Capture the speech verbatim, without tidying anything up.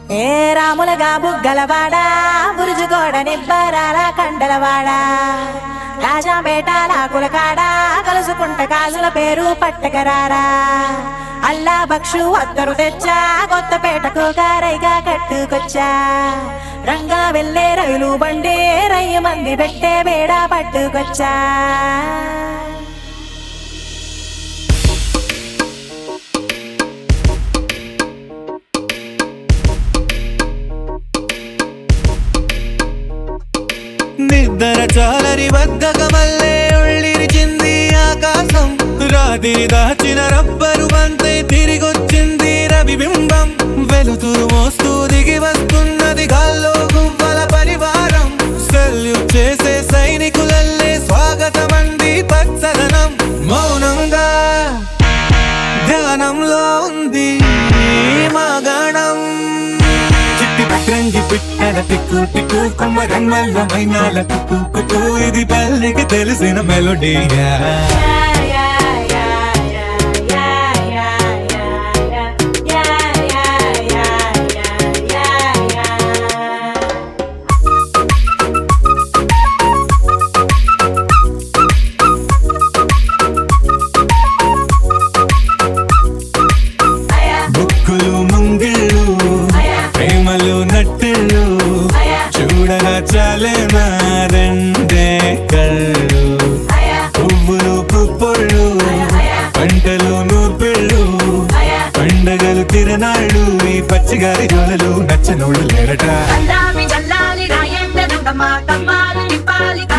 ఏ రాములగా బుగ్గలవాడా బురుజుగోడ నిబ్బరాల కండలవాడా రాజాపేట లాకులకాడా కలుసుకుంట కాజుల పేరు పట్టకరారా అల్లా బక్షు అత్తరు తెచ్చా కొత్తపేటకు గారైగా కట్టుకొచ్చా రంగా వెళ్ళే రైలు బండి రయ్య మంది పెట్టే బేడ పట్టుకొచ్చా నిద్ర చాలని బద్ధకమల్లే ఒళ్ళిరిచింది ఆకాశం రాత్రి దాచిన రబ్బరు బంతై తిరిగొచ్చింది రవిబింబం వెలుతురు మోస్తూ దిగి వస్తున్నది గాల్లో గువ్వల పరివారం సెల్యూట్ చేసే సైనికులల్లే స్వాగతమంది పచ్చదనం మౌనంగా ధ్యానంలో ఉంది మా గణం రంగి పిట్టల టిక్కు టిక్కు కొమ్మరమ్మల్ల మైనాల కుక్కు కుక్కు ఇది పల్లికి తెలిసిన మెలోడీయా బుక్కులు ముంగిళ్ళు ప్రేమలు నట్టుళ్ళు చూడగా చాలే మారండే కళ్ళు పువ్వులు పుప్పొళ్ళు పంటలు నూర్పిళ్ళు పండగలు తిరణాళ్ళు ఈ పచ్చిగారి జోలలు నచ్చనోళ్ళు లేరట.